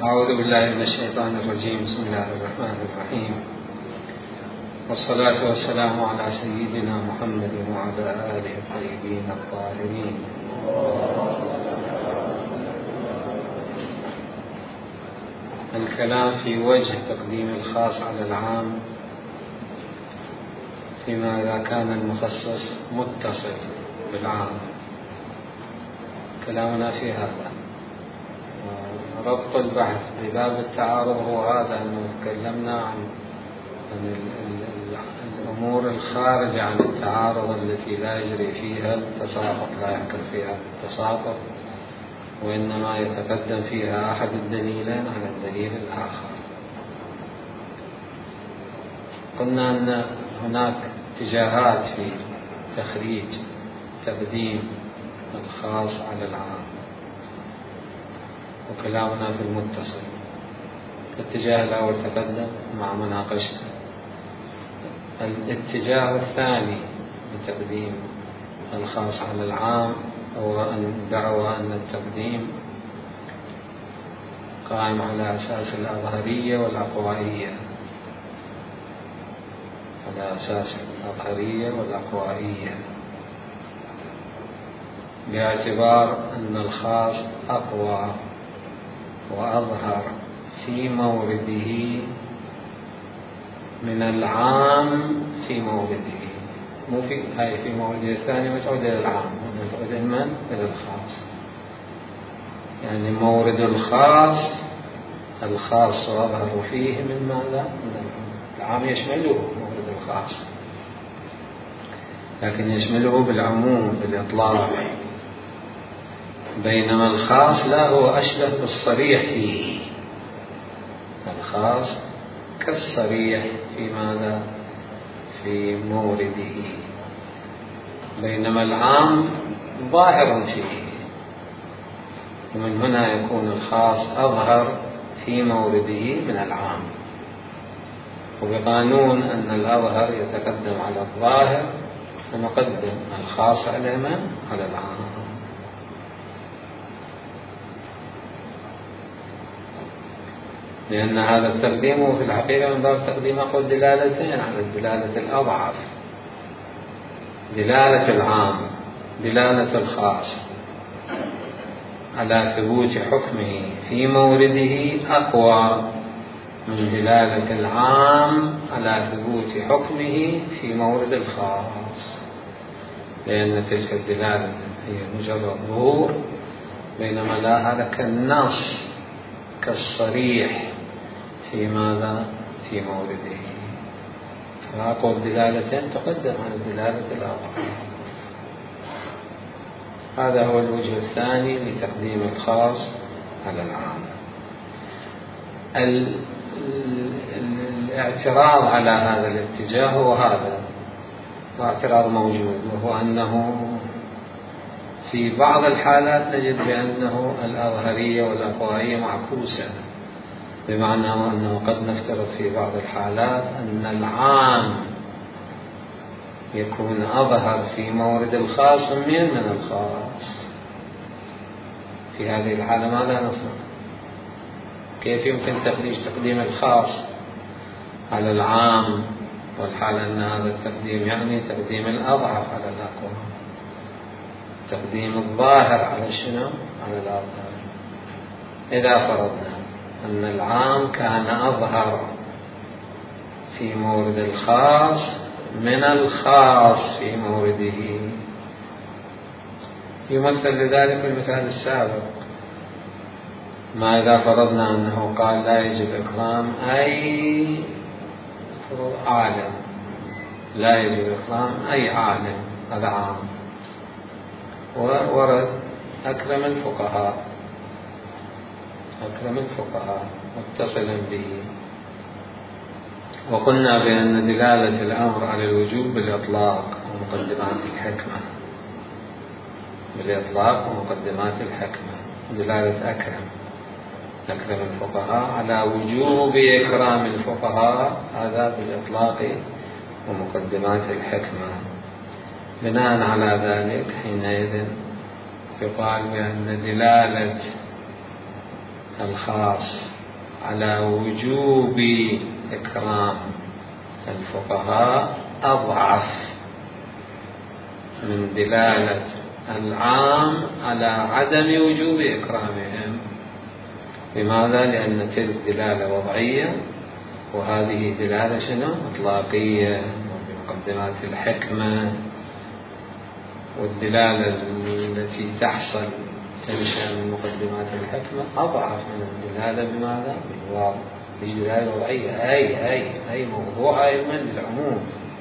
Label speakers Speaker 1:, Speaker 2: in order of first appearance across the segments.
Speaker 1: أعوذ بالله من الشيطان الرجيم. بسم الله الرحمن الرحيم، والصلاة والسلام على سيدنا محمد وعلى آله الطيبين الطاهرين. الكلام في وجه تقديم الخاص على العام فيما إذا كان المخصص متصل بالعام. كلامنا في هذا. ربط البحث بباب التعارض هو هذا، أنه تكلمنا عن الأمور الخارجة عن التعارض التي لا يجري فيها التساقط، لا يحكم فيها التساقط، وإنما يتقدم فيها أحد الدليلين على الدليل الآخر. قلنا أن هناك اتجاهات في تخريج تقديم الخاص على العام، وكلامنا في المتصل. الاتجاه الأول تقدم مع مناقشته. الاتجاه الثاني لتقديم الخاص على العام هو أن دعوى أن التقديم قائم على أساس الأظهرية والأقوائية، على أساس الأظهرية والأقوائية، باعتبار أن الخاص أقوى وأظهر في مورده من العام في مورده، مو في هاي في مورده الثاني متعود إلى العام، متعود إلى الخاص. يعني مورد الخاص وأظهر فيه من ماذا؟ من العام يشمله مورد الخاص، لكن يشمله بالعموم بالإطلاق، بينما الخاص لا، هو أشبه بالصريح فيه. الخاص كالصريح في ماذا؟ في مورده، بينما العام ظاهر فيه، ومن هنا يكون الخاص أظهر في مورده من العام، وبقانون أن الأظهر يتقدم على الظاهر، ونقدم الخاص على العام. لأن هذا التقديم في الحقيقة من باب تقديم أقول دلالتين على الدلالة الأضعف، دلالة العام، دلالة الخاص على ثبوت حكمه في مورده أقوى من دلالة العام على ثبوت حكمه في مورد الخاص، لأن تلك الدلالة هي مجرد ظهور، بينما لا، هذا كالنص كالصريح في ماذا؟ في مورده. فأقوى الدلالتين تقدم على الدلالة الأخرى. هذا هو الوجه الثاني لتقديم الخاص على العام. الاعتراض على هذا الاتجاه هو هذا، واعتراض موجود، وهو أنه في بعض الحالات نجد بأنه الأظهرية والأقوائية معكوسة، بمعنى أنه قد نفترض في بعض الحالات أن العام يكون أظهر في مورد الخاص من الخاص. في هذه الحالة ماذا نصنع؟ كيف يمكن تخريج تقديم الخاص على العام، والحالة أن هذا التقديم يعني تقديم الأضعف على الأقوى، تقديم الظاهر على شنو؟ على الأظهر. إذا فرضنا أن العام كان أظهر في مورد الخاص من الخاص في مورده، يمثل لذلك المثال السابق. ما إذا فرضنا أنه قال لا يجب إكرام أي عالم، لا يجب إكرام أي عالم، هذا عام، ورد أكرم الفقهاء، أكرم الفقهاء متصلا به. وقلنا بأن دلالة الأمر على الوجوب بالإطلاق ومقدمات الحكمة، بالإطلاق ومقدمات الحكمة، دلالة أكرم الفقهاء على وجوب إكرام الفقهاء، هذا بالإطلاق ومقدمات الحكمة. بناء على ذلك حينئذ يقال بأن دلالة الخاص على وجوب إكرام الفقهاء أضعف من دلالة العام على عدم وجوب إكرامهم. لماذا؟ لأن تلك دلالة وضعية وهذه دلالة شنو؟ إطلاقية وبمقدمات الحكمة، والدلالة التي تحصل تنشأ من مقدمات الحكمة أضعف من الدلالة بماذا؟ بالواضح. هي دلالة وضعية، أي موضوع يشمل العموم،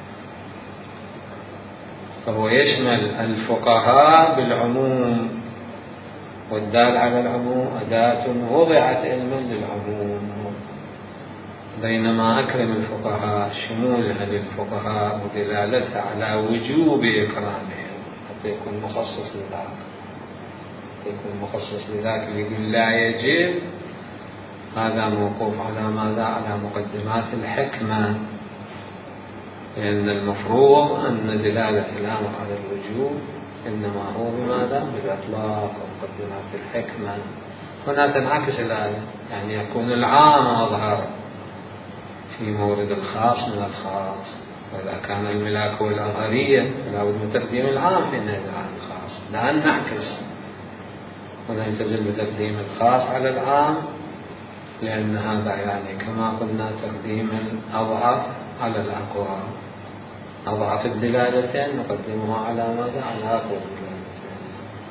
Speaker 1: فهو يشمل الفقهاء بالعموم، والدال على العموم أداة وضعت علما للعموم، بينما أكرم الفقهاء شمولها للفقهاء ودلالتها على وجوب إكرامهم حتى يكون مخصص لذلك، يكون مخصص لذلك يقول لا يجب، هذا موقوف على ماذا؟ على مقدمات الحكمة، لأن المفروض أن دلالة الأمر على الوجوب إنما هو بماذا؟ بالإطلاق ومقدمات الحكمة. هنا تنعكس الآية، يعني يكون العام أظهر في مورد الخاص من الخاص، وإذا كان الملاك والأظهرية فلا بد من تقديم العام حينئذ على الخاص، لا نعكس ونلتزم بتقديم الخاص على العام، لأن هذا يعني كما قلنا تقديم الأضعف على الأقوى، أضعف الدلالتين نقدمها على ماذا؟ على أقوى الدلالتين.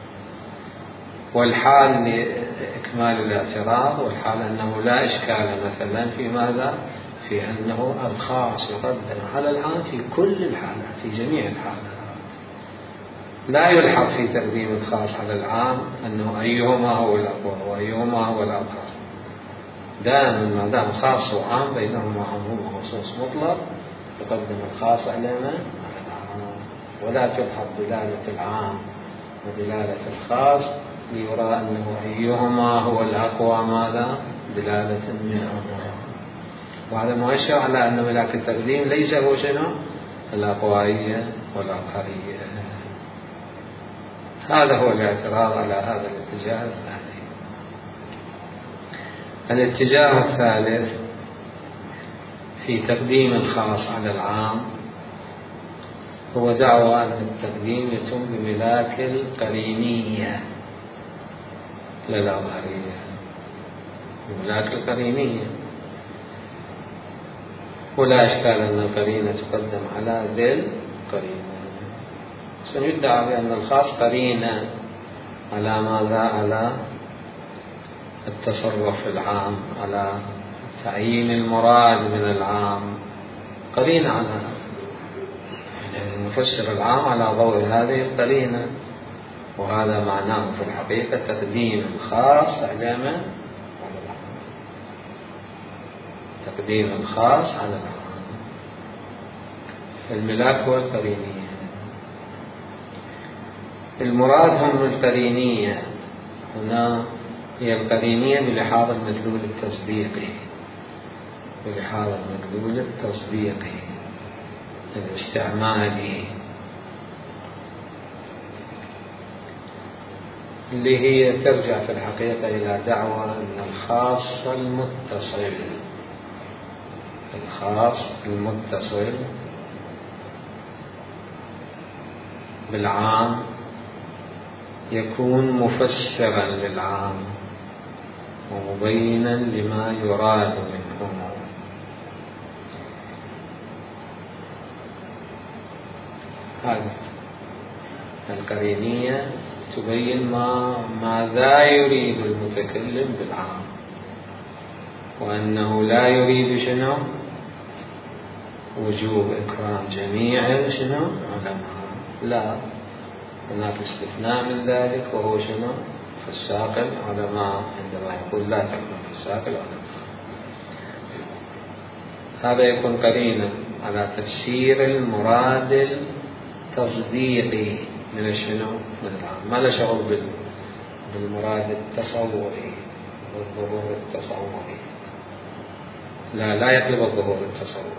Speaker 1: والحال لإكمال الاعتراض، والحال أنه لا إشكال مثلا في ماذا؟ في أنه الخاص يقدم على العام في كل الحالات، في جميع الحالات، لا يلحق في تقديم الخاص على العام أنه أيهما هو الأقوى وأيهما هو الأظهر، دائما ما دام خاص وعام بينهما عموم وخصوص مطلق يقدم الخاص على العام، ولا تلحق دلالة العام ودلالة الخاص ليرى أنه أيهما هو الأقوى ماذا؟ دلالة منهما. وهذا مؤشر على أن ملاك التقديم ليس هو شنو؟ الأقوائية والأظهرية. هذا هو الاعتراض على هذا الاتجاه الثاني. الاتجاه الثالث في تقديم الخاص على العام هو دعوى أن التقديم يتم بملاك القرينية للأظهرية، بملاك القرينية، ولا إشكال أن القرينة تقدم على ذي القرينة. سيدعى بأن الخاص قرينة على ماذا؟ على التصرف العام، على تعيين المراد من العام، قرينة على يعني نفسر العام على ضوء هذه القرينة، وهذا معناه في الحقيقة تقديم الخاص على العام، تقديم الخاص على العام. الملاك هو القرينية. المراد هم القرينية هنا هي القرينية بلحاظ المدلول التصديقي، بلحاظ المدلول التصديقي الاستعمالي، اللي هي ترجع في الحقيقة إلى دعوى أن الخاص المتصل، الخاص المتصل بالعام يكون مفسرا للعام ومبينا لما يراد منه. هذا القرينية تبين ماذا يريد المتكلم بالعام، وأنه لا يريد شنو؟ وجوب إكرام جميع شنو؟ علماء، لا، هناك استثناء من ذلك وهو شنو؟ في الساقل علماء، عندما يقول لا تكون في الساقل علماء، هذا يكون قرينا على تفسير المراد التصديقي من شنو؟ من العام، ما له شغل بالمراد التصوري والظهور التصوري، لا يطلب الظهور التصوري،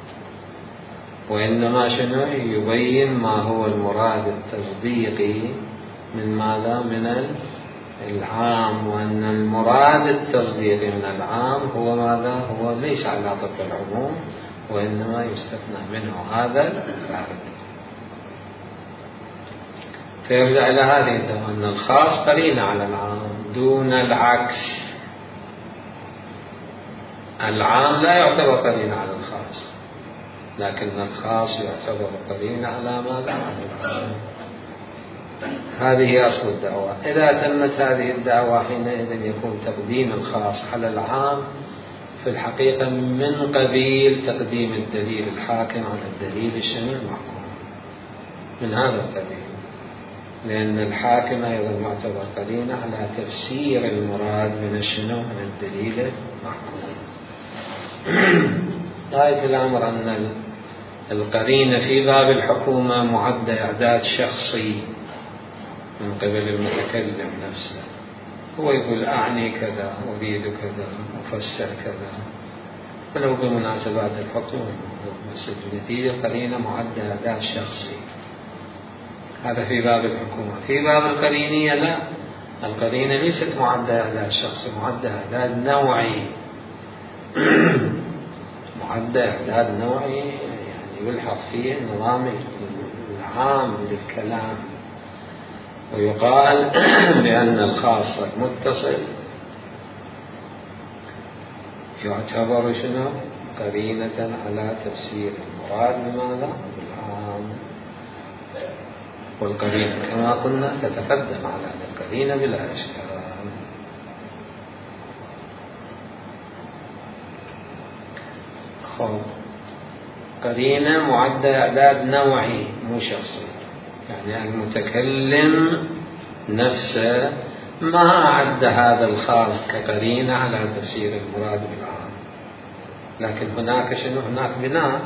Speaker 1: وإنما شنو؟ يبين ما هو المراد التصديقي من ماذا؟ من العام، وأن المراد التصديقي من العام هو ماذا؟ هو ليس على طبق العموم، وإنما يستثنى منه هذا الفارق. فيرجع إلى هذه الدعوة أن الخاص قرين على العام دون العكس. العام لا يعتبر قرين على الخاص، لكن الخاص يعتبر قرين على ماذا؟ على العام. هذه أصل الدعوة. إذا تمت هذه الدعوة حينئذ يكون تقديم الخاص على العام في الحقيقة من قبيل تقديم الدليل الحاكم على الدليل الشنو المحكوم، من هذا القبيل، لأن الحاكم أيضا معتبر قرينة على تفسير المراد من الشنو من الدليل المحكوم. غاية الأمر أن القرينة في باب الحكومة معدة إعداد شخصي من قبل المتكلم نفسه، هو يقول أعني كذا، أريد كذا، أفسر كذا، ولو بمناسبات الحكم، بس النتيجة قرينة معدة إعداد شخصي. هذا في باب الحكومة. في باب القرينية لا، القرينة ليست معدة إعداد شخصي، معدة إعداد نوعي. معدة إعداد نوعي يعني يلحق فيه النظام العام للكلام، ويقال بأن الخاص المتصل يعتبر شنو؟ قرينة على تفسير المراد بماذا؟ بالعام. والقرينة كما قلنا تتقدم على القرينة بلا إشكال. قرينة معدة إعداد نوعي مو شخصي، يعني المتكلم نفسه ما أعد هذا الخاص كقرينة على تفسير المراد بالعام، لكن هناك شنو؟ هناك بناء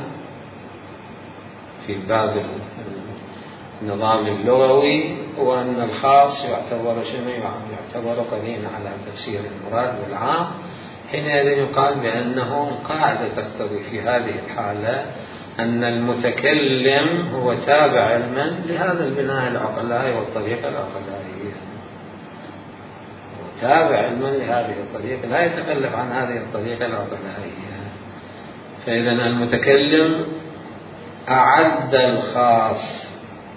Speaker 1: في باب النظام اللغوي، وأن الخاص يعتبر شنو؟ يعتبر قرينة على تفسير المراد بالعام. حينئذ يقال بأنه قاعدة تقتضي في هذه الحالة أن المتكلم هو تابع علما لهذا البناء العقلائي والطريقة العقلائية، تابع علما لهذه الطريقة، لا يتخلف عن هذه الطريقة العقلائية. فإذا المتكلم أعد الخاص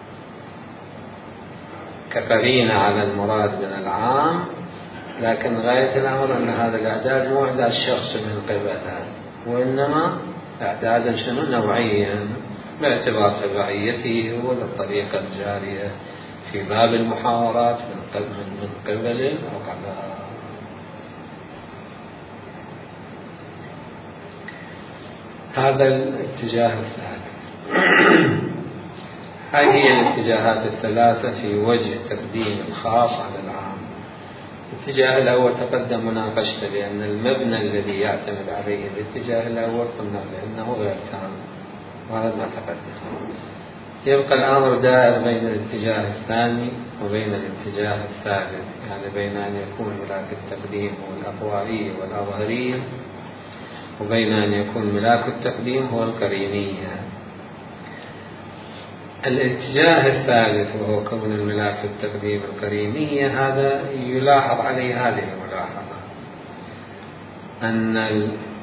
Speaker 1: كقرينة على المراد من العام، لكن غاية الأمر أن هذا الإعداد مو إعداد شخصي من قبله، وإنما إعدادا شنو؟ نوعيا، باعتبار تبعيته هو للطريقة الجارية في باب المحاورات من قبل العقلاء. هذا الاتجاه الثالث. هذه هي الاتجاهات الثلاثة في وجه تقديم الخاص على العام. الاتجاه الأول تقدم مناقشته، لأن المبنى الذي يعتمد عليه الاتجاه الأول قلنا لأنه غير تام، وهذا ما تقدم. يبقى الأمر دائر بين الاتجاه الثاني وبين الاتجاه الثالث، يعني بين أن يكون ملاك التقديم هو الأقوائية والأظهرية، وبين أن يكون ملاك التقديم هو القرينية. الاتجاه الثالث وهو كون الملاك التقديم القرينية، هذا يلاحظ عليه هذه الملاحظة، أن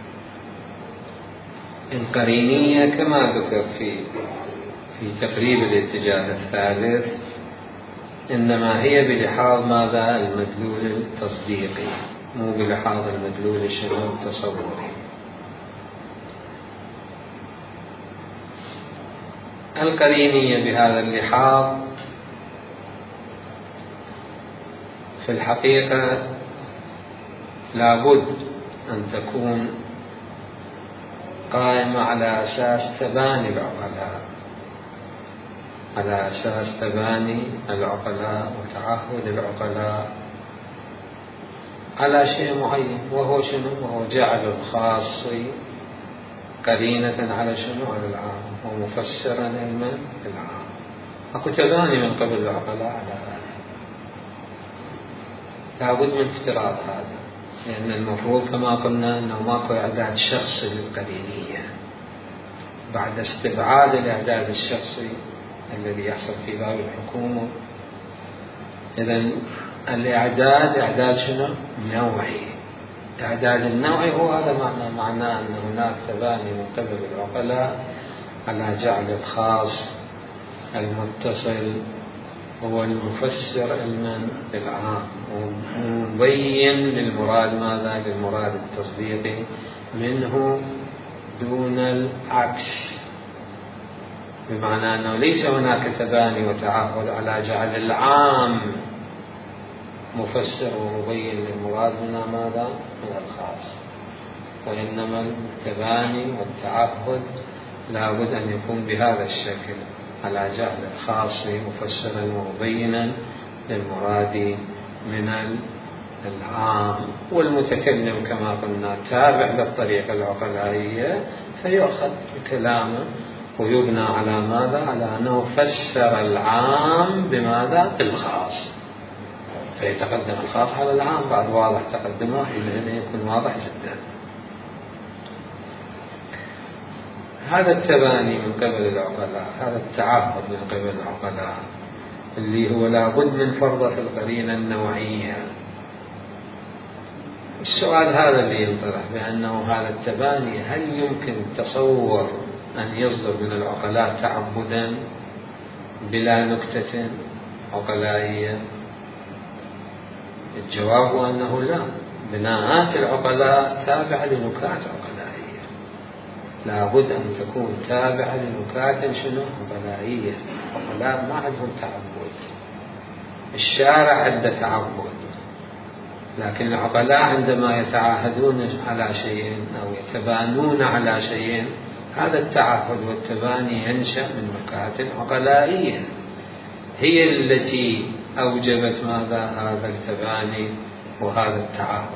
Speaker 1: القرينية كما ذكر في تقريب الاتجاه الثالث إنما هي بلحاظ ماذا؟ المدلول التصديقي، مو بلحاظ المدلول التصوري. القرينية بهذا اللحاظ في الحقيقة لابد أن تكون قائمة على أساس تباني العقلاء، على أساس تباني العقلاء وتعهد العقلاء على شيء معين، وهو شنو؟ وهو جعل الخاص قرينة على شنو؟ على العام، ومفسرا علما بالعام. أكو تباني من قبل العقلاء على هذا، لابد من افتراض هذا، لأن المفروض كما قلنا أنه ماكو إعداد شخصي للقرينية بعد استبعاد الإعداد الشخصي الذي يحصل في باب الحكومة. إذن الإعداد إعداد شنو؟ نوعي. إعداد النوعي هو هذا معناه أن هناك تباني من قبل العقلاء على جعل الخاص المتصل هو المفسر علما للعام ومبين للمراد ماذا؟ للمراد التصديقي منه دون العكس، بمعنى أنه ليس هناك تباني وتعهد على جعل العام مفسر ومبين للمراد منها ماذا؟ من الخاص، وإنما التباني والتعهد لا بد أن يكون بهذا الشكل، على جعل الخاص مفسرا ومبينا للمراد من العام. والمتكلم كما قلنا تابع للطريقة العقلائية، فيؤخذ كلامه ويبنى على ماذا؟ على أنه فسر العام بماذا؟ بالخاص، فيتقدم الخاص على العام. بعد واضح تقدمه حينئذ يكون واضح جدا. هذا التباني من قبل العقلاء، هذا التعهد من قبل العقلاء اللي هو لابد من فرضه في القرينة النوعية. السؤال هذا اللي ينطرح، بأنه هذا التباني هل يمكن تصور أن يصدر من العقلاء تعبدا بلا نكتة عقلائية؟ الجواب هو أنه لا. بناءات العقلاء تابعة لنكات عقلائية، لابد أن تكون تابعة لنكات شنو؟ عقلائية. العقلاء ما عندهم تعبد، الشارع عنده تعبد، لكن العقلاء عندما يتعاهدون على شيء أو يتبانون على شيء، هذا التعهد والتباني ينشأ من نكات عقلائية هي التي أوجبت ماذا؟ هذا التباني وهذا التعهد.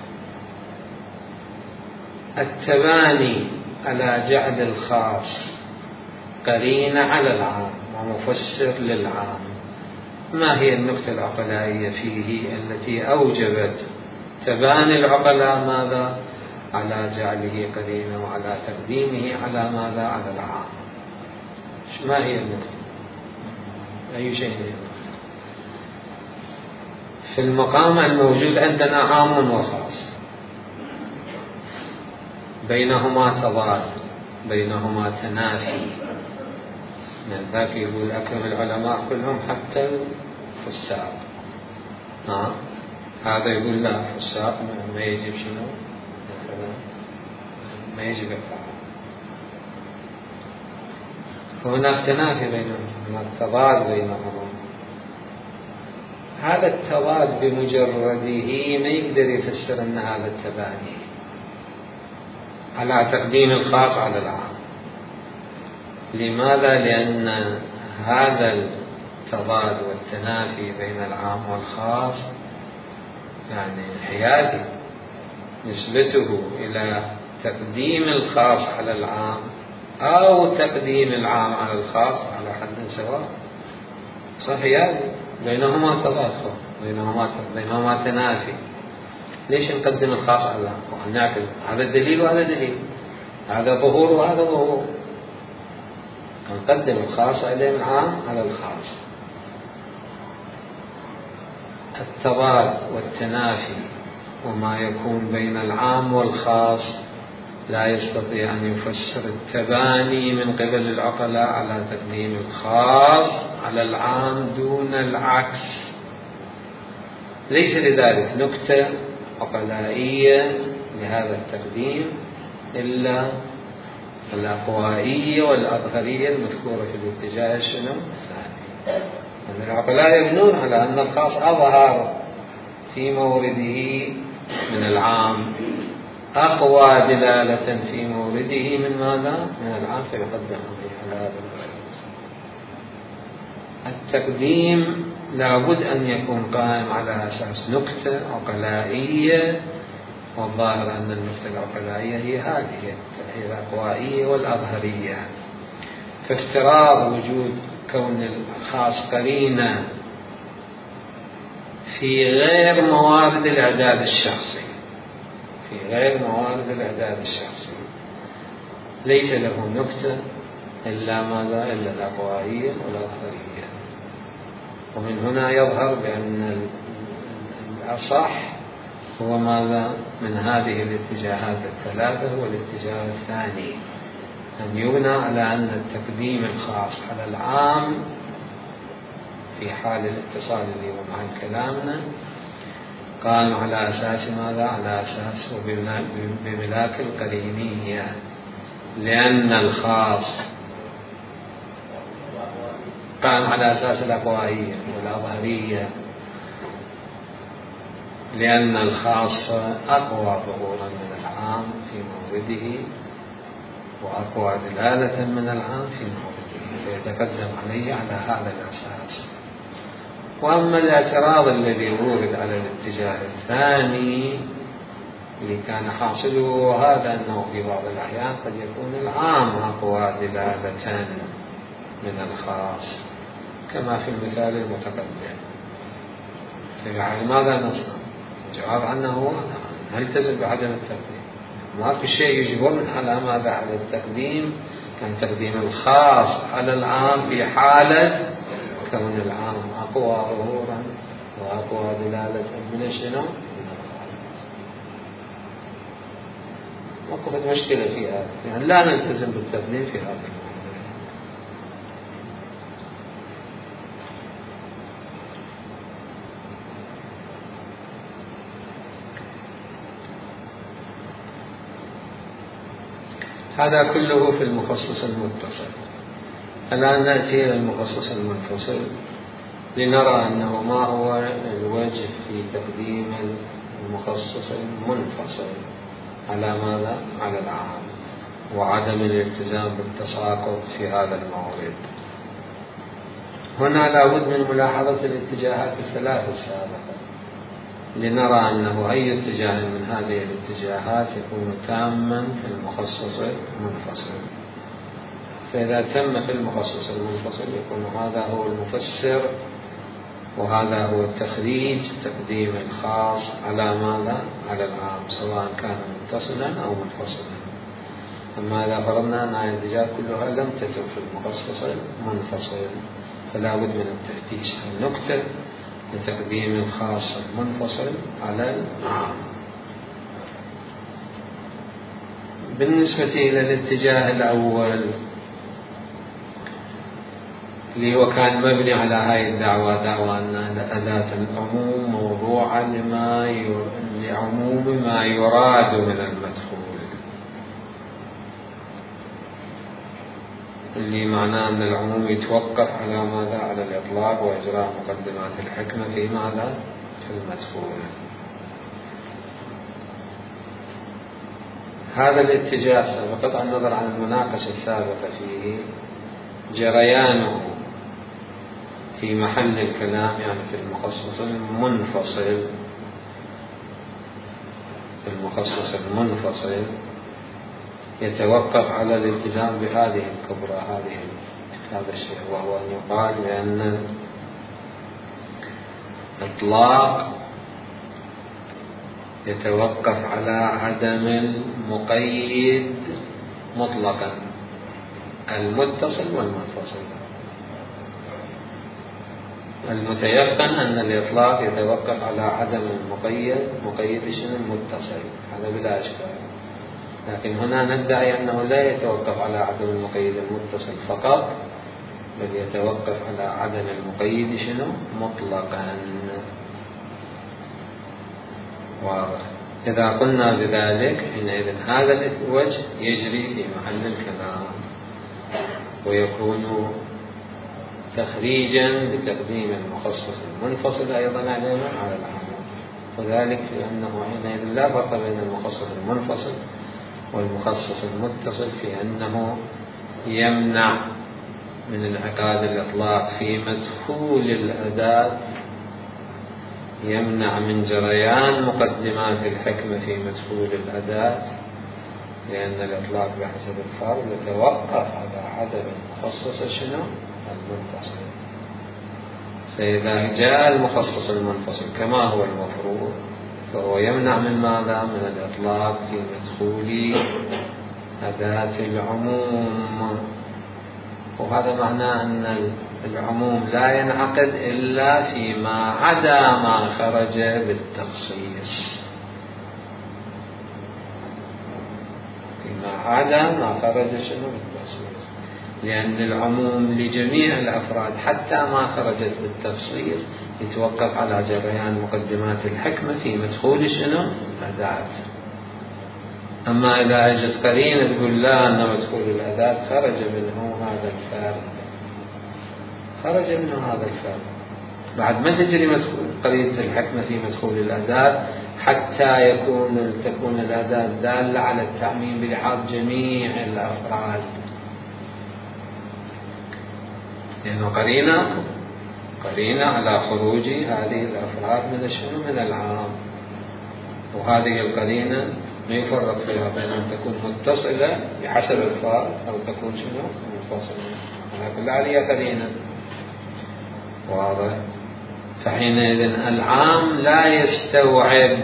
Speaker 1: التباني على جعل الخاص قرين على العام ومفسر للعام، ما هي النكتة العقلائية فيه التي أوجبت تباني العقلاء ماذا؟ على جعله قرينة وعلى تقديمه على ماذا؟ على العام. ما هي النكتة؟ أي شيء هي النكتة؟ في المقام الموجود عندنا عام وخاص، بينهما تضاد، بينهما تنافي. من ذاك يقول أكرم العلماء كلهم حتى الفساق، هذا يقول لا، الفساق ما يجب شنو؟ ما يجب الطاعة. فهناك تنافي بينهم، هناك تضاد بينهما. هذا التضاد بمجرده ما يقدر يفسر أن هذا التباني على تقديم الخاص على العام. لماذا؟ لأن هذا التضاد والتنافي بين العام والخاص يعني حيادي، نسبته إلى تقديم الخاص على العام أو تقديم العام على الخاص على حد سواء، صحيح بينهما تضاد، بينهما تنافي. ليش نقدم الخاص على العام؟ هذا الدليل وهذا دليل، هذا ظهور وهذا ظهور، نقدم الخاص عليه العام على الخاص. التضاد والتنافي وما يكون بين العام والخاص لا يستطيع أن يفسر التباني من قبل العقلاء على تقديم الخاص على العام دون العكس. ليس لذلك نكتة عقلائية لهذا التقديم إلا الأقوائية والأظهرية المذكورة في الاتجاه شنو؟ الثاني. أن العقلاء يبنون على أن الخاص أظهر في مورده من العام، أقوى دلالة في مورده من ماذا؟ من العام، فيقدم على هذا الأساس. التقديم لابد أن يكون قائم على أساس نكتة عقلائية، والظاهر أن النكتة العقلائية هي هذه، هي الأقوائية والأظهرية. فافتراض وجود كون الخاص قرينة في غير موارد الإعداد الشخصي، في غير موارد الإعداد الشخصي ليس له نكتة إلا ماذا؟ إلا الأقوائية والأظهرية. ومن هنا يظهر بأن الأصح هو ماذا من هذه الاتجاهات الثلاثة؟ هو الاتجاه الثاني، أن يبنى على أن التقديم الخاص على العام في حال الاتصال اللي هو مع كلامنا قام على أساس ماذا؟ على أساس بملاك القرينية، لأن الخاص قام على أساس الأقوائية والأظهرية، لأن الخاص أقوى ظهورا من العام في مورده وأقوى دلالة من العام في مورده، فيتقدم عليه على هذا الأساس. وأما الاعتراض الذي ورد على الاتجاه الثاني اللي كان حاصله هذا أنه في بعض الأحيان قد يكون العام أقوى دلالة من الخاص كما في المثال المتقدم، فعلى ماذا نصنع؟ الجواب عنه نلتزم بعدم التقديم، ما في شيء يجبرنا على ماذا؟ على التقديم، كان تقديم الخاص على العام في حالة كون العام أقوى ظهورا وأقوى دلالة من الشنو؟ وقفت مشكلة في هذا، يعني لا نلتزم بالتقديم في هذا الموضوع. هذا كله في المخصص المتصل. الآن نأتي إلى المخصص المنفصل لنرى أنه ما هو الوجه في تقديم المخصص المنفصل على ماذا؟ على العام، وعدم الالتزام بالتساقط في هذا المورد. هنا لابد من ملاحظة الاتجاهات الثلاث السابقة لنرى أنه أي اتجاه من هذه الاتجاهات يكون تاما في المخصص المنفصل. فإذا تم في المخصص المنفصل يكون هذا هو المفسر وهذا هو التخريج، تقديم الخاص على ماذا؟ على العام، سواء كان متصلا أو منفصلا. أما إذا فرضنا أن الاتجاهات كلها لم تتم في المخصص المنفصل فلا بد من التفتيش عن نكتة لتقديم الخاص المنفصل على العام. بالنسبة إلى الاتجاه الأول اللي هو كان مبني على هاي الدعوة، دعوة أن أداة العموم موضوعة لعموم ما يراد من المدخول، اللي معناه أن العموم يتوقف على ماذا؟ على الإطلاق وإجراء مقدمات الحكمة في ماذا؟ في المدخول. هذا الاتجاه بقطع النظر عن المناقشة السابقة فيه جريانه في محل الكلام، يعني في المخصص المنفصل. في المخصص المنفصل يتوقف على الالتزام بهذه الكبرى، هذا الشيء، وهو أن يقال بأن الإطلاق يتوقف على عدم المقيد مطلقا، المتصل والمنفصل. المتيقن أن الإطلاق يتوقف على عدم مقيد شنو؟ المتصل، هذا بلا إشكال. لكن هنا ندعي أنه لا يتوقف على عدم المقيد المتصل فقط، بل يتوقف على عدم المقيد شنو؟ مطلقا. واضح؟ إذا قلنا بذلك حينئذ هذا الوجه يجري في محل الكلام ويكون تخريجا لتقديم المخصص المنفصل أيضا على العام، وذلك لأنه حينئذ لا فرق بين المخصص المنفصل والمخصص المتصل في أنه يمنع من انعقاد الإطلاق في مدخول الأداة، يمنع من جريان مقدمات الحكمة في مدخول الأداة، لأن الإطلاق بحسب الفرض يتوقف على عدم المخصص شنو؟ المنفصل. فإذا جاء المخصص المنفصل كما هو المفروض فهو يمنع من ماذا؟ من الإطلاق في مدخول أداة العموم. وهذا معناه أن العموم لا ينعقد إلا فيما عدا ما خرج بالتخصيص، فيما عدا ما خرج شنو بالتخصيص، لأن العموم لجميع الأفراد حتى ما خرجت بالتفصيل يتوقف على جريان مقدمات الحكمة في مدخول شنو الأداة. أما إذا أجت قرينة تقول لا أن مدخول الأداة خرج منه هذا الفارق، خرج منه هذا الفارق، بعد ما تجري قرينة الحكمة في مدخول الأداة حتى تكون الأداة دالة على التعميم بلحاظ جميع الأفراد، لأنه قرينة على خروج هذه الأفراد من الشنو من العام، وهذه القرينة ما يفرق فيها بين أن تكون متصلة بحسب الفار أو تكون شنو منفصلة، ولكن عليها قرينة واضح. فحينئذ العام لا يستوعب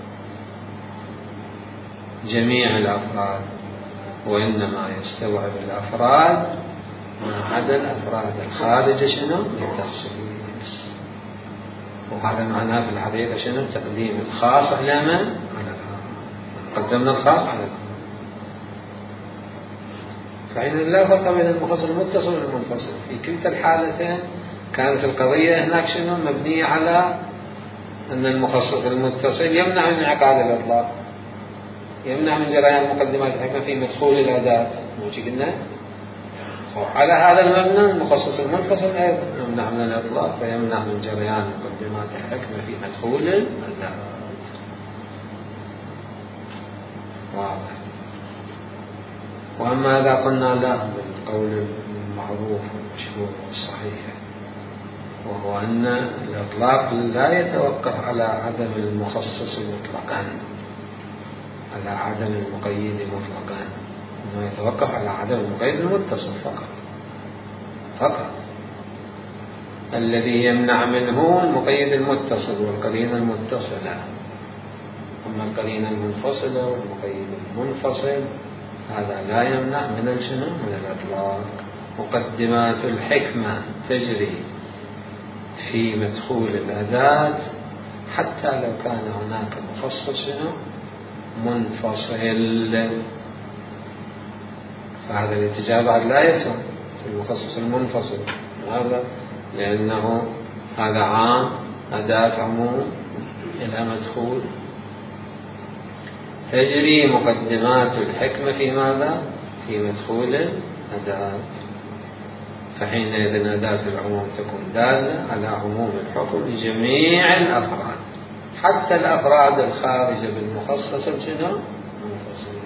Speaker 1: جميع الأفراد، وإنما يستوعب الأفراد ما عدا الأفراد الخارجة شنو للتخصيص. وهذا معناه في الحقيقة شنو تقديم الخاص على من؟ على العام. قدمنا الخاص على العام. فحين لا فرق بين المخصص المتصل والمنفصل، في كلتا الحالتين كانت القضية هناك شنو مبنية على أن المخصص المتصل يمنع من انعقاد الإطلاق، يمنع من جريان مقدمات الحكمة في مدخول الأداة، مش قلنا؟ على هذا المبنى المخصص المنفصل أيضا يمنع من الإطلاق ويمنع من جريان مقدمات الحكمة في مدخول الأداة. واضح. وأما إذا قلنا لا بالقول المعروف والمشهور والصحيح، وهو أن الإطلاق لا يتوقف على عدم المخصص مطلقا، على عدم المقيد مطلقا، إنه يتوقف على عدم المقيد المتصل فقط. الذي يمنع منه المقيد المتصل والقرينة المتصلة، أما القرينة المنفصلة والمقيد المنفصل هذا لا يمنع من شنو من الإطلاق. مقدمات الحكمة تجري في مدخول الأداة حتى لو كان هناك مخصص منفصل، فهذا الاتجاه بعد لا يتم في المخصص المنفصل. هذا لأنه هذا عام أداة عموم إلى مدخول، تجري مقدمات الحكمة في ماذا؟ في مدخول الأداة. فحينئذ أداة العموم تكون دالة على عموم الحكم لجميع الأفراد حتى الأفراد الخارجة بالمخصص منفصلة،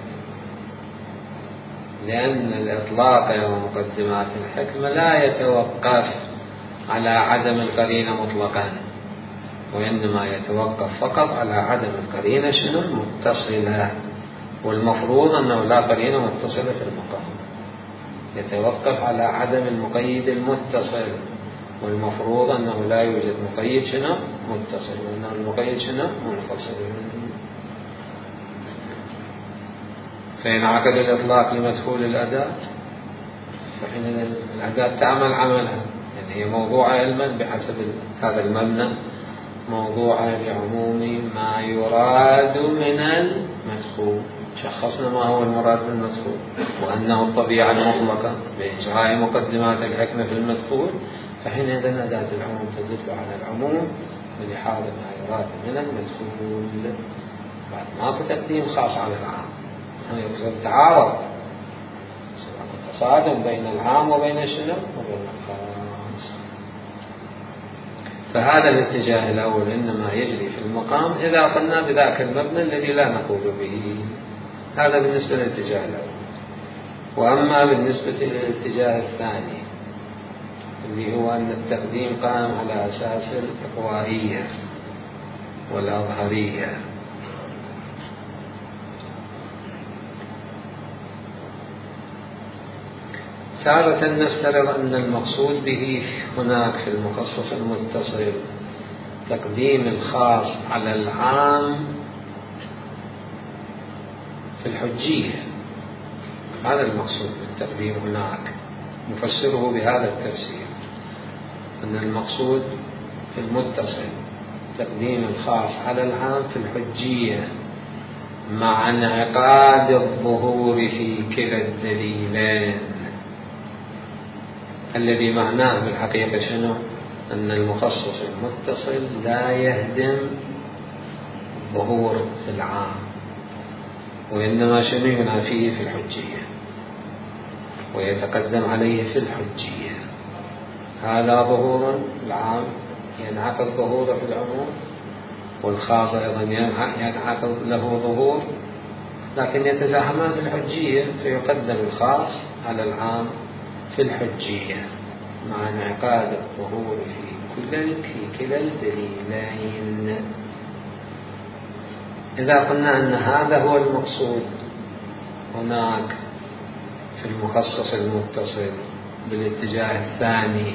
Speaker 1: لأن الإطلاق ومقدمات الحكمة لا يتوقف على عدم القرينة مطلقا، وإنما يتوقف فقط على عدم القرينة متصلة، والمفروض أنه لا قرينة متصلة في المقام. يتوقف على عدم المقيد المتصل، والمفروض أنه لا يوجد مقيد متصل، وأنه المقيد منفصل. فينعقد الإطلاق لمدخول الأداة، فحين الأداة تعمل عملها، يعني هي موضوعة علما بحسب هذا المبنى، موضوعة لعموم ما يراد من المدخول. شخصنا ما هو المراد بالمدخول، وأنه الطبيعة المطلقة بإجراء مقدمات الحكمة في المدخول، فحينئذ أداة العموم تدل على العموم بلحاظ ما يراد من المدخول، بعد ماكو تقديم خاص على العام. يقصد تعارض، تصادم بين العام وبين وبين الخاص. فهذا الاتجاه الأول إنما يجري في المقام إذا قلنا بذاك المبنى الذي لا نقول به. هذا بالنسبة للاتجاه الأول. وأما بالنسبة للاتجاه الثاني اللي هو أن التقديم قام على أساس الإقوائية والأظهرية، تارة نفترض أن المقصود به هناك في المخصص المتصل تقديم الخاص على العام في الحجية، هذا المقصود بالتقديم هناك، نفسره بهذا التفسير. أن المقصود في المتصل تقديم الخاص على العام في الحجية مع انعقاد الظهور في كلا الدليلين، الذي معناه بالحقيقة شنو؟ أن المخصص المتصل لا يهدم ظهور في العام، وإنما شنو ينافيه في الحجية ويتقدم عليه في الحجية. هذا ظهور العام ينعقد ظهوره في العموم، والخاص أيضا ينعقد له ظهور، لكن يتزاحمان في الحجية، فيقدم الخاص على العام في الحجية مع انعقاد الظهور في كلا الدليلين. إذا قلنا أن هذا هو المقصود هناك في المخصص المتصل بالاتجاه الثاني،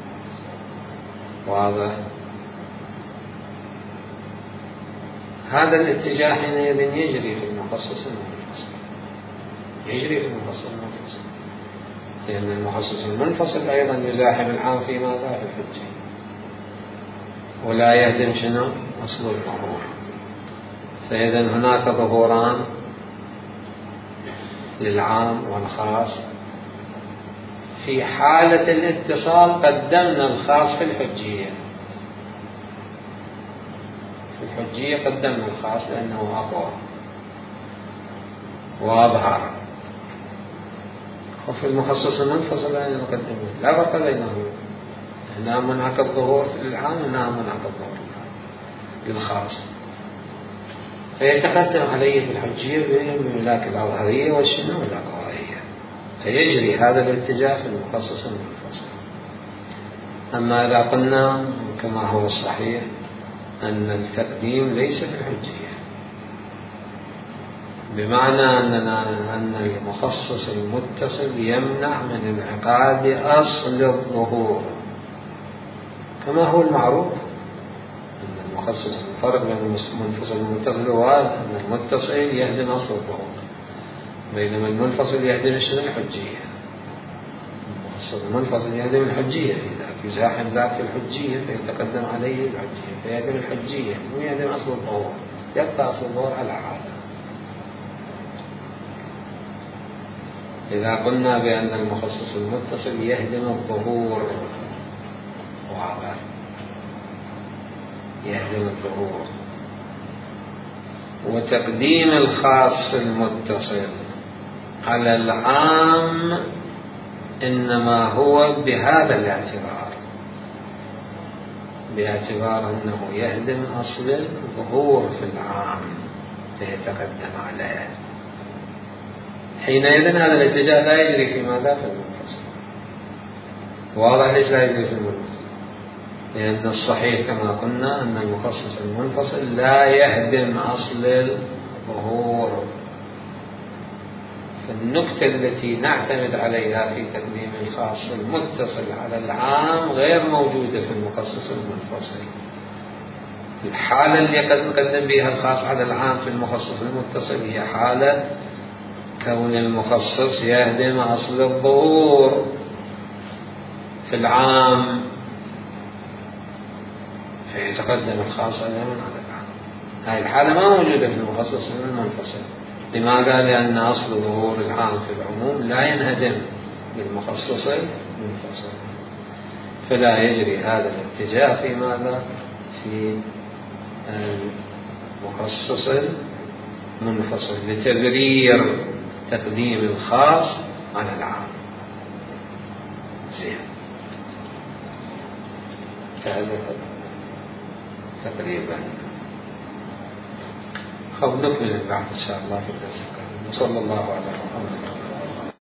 Speaker 1: واضح؟ هذا الاتجاه حينئذ يجري في المخصص المنفصل، يجري في المخصص المنفصل، لأن المخصص المنفصل أيضا يزاحم العام في ماذا؟ في الحجة، ولا يهدم شنو؟ أصل الظهور. فإذا هناك ظهوران للعام والخاص. في حالة الاتصال قدمنا الخاص في الحجية، في الحجية قدمنا الخاص لأنه أقوى وأظهر، وفي المخصص المنفصل لا نقدمه، لا فرق بينهم، هنا منعقد ظهور للعام هنا منعقد ظهور للخاص، فيتقدم عليه في الحجية بملاك الأظهرية والشنو والأقوائية، فيجري هذا الاتجاه في المخصص المنفصل. أما إذا قلنا كما هو الصحيح أن التقديم ليس في الحجية، بمعنى أن المخصص المتصل يمنع من انعقاد أصل الظهور، كما هو المعروف أن المخصص، الفرق بين المنفصل والمتصل هو أن المتصل يهدم أصل الظهور، بينما المنفصل يهدم الحجية. المخصص المنفصل يهدم الحجية في ذاك، يزاحم ذاك في الحجية فيتقدم عليه الحجية فيهدم الحجية ويهدم أصل الظهور، يبقى أصل الظهور على حاله. إذا قلنا بأن المخصص المتصل يهدم الظهور، واضح، يهدم الظهور، وتقديم الخاص المتصل على العام إنما هو بهذا الاعتبار، باعتبار أنه يهدم أصل الظهور في العام فيتقدم عليه. حينئذ هذا الاتجاه لا يجري في ماذا؟ في المنفصل. واضح ليش لا يجري في المنفصل؟ لأن الصحيح كما قلنا أن المخصص المنفصل لا يهدم أصل الظهور. فالنكتة التي نعتمد عليها في تقديم الخاص المتصل على العام غير موجودة في المخصص المنفصل. الحالة اللي قد نقدم بها الخاص على العام في المخصص المتصل هي حالة كون المخصص يهدم أصل الظهور في العام فيتقدم الخاص على العام. هذه الحالة ما موجودة في المخصص المنفصل. لماذا؟ لأن أصل ظهور العام في العموم لا ينهدم بالمخصص المنفصل، فلا يجري هذا الاتجاه في ماذا؟ في المخصص المنفصل لتبرير تقديم الخاص على العام. زين، تقريبا نكمل البحث إن شاء الله في الدرس القادم. وصلى الله على محمد.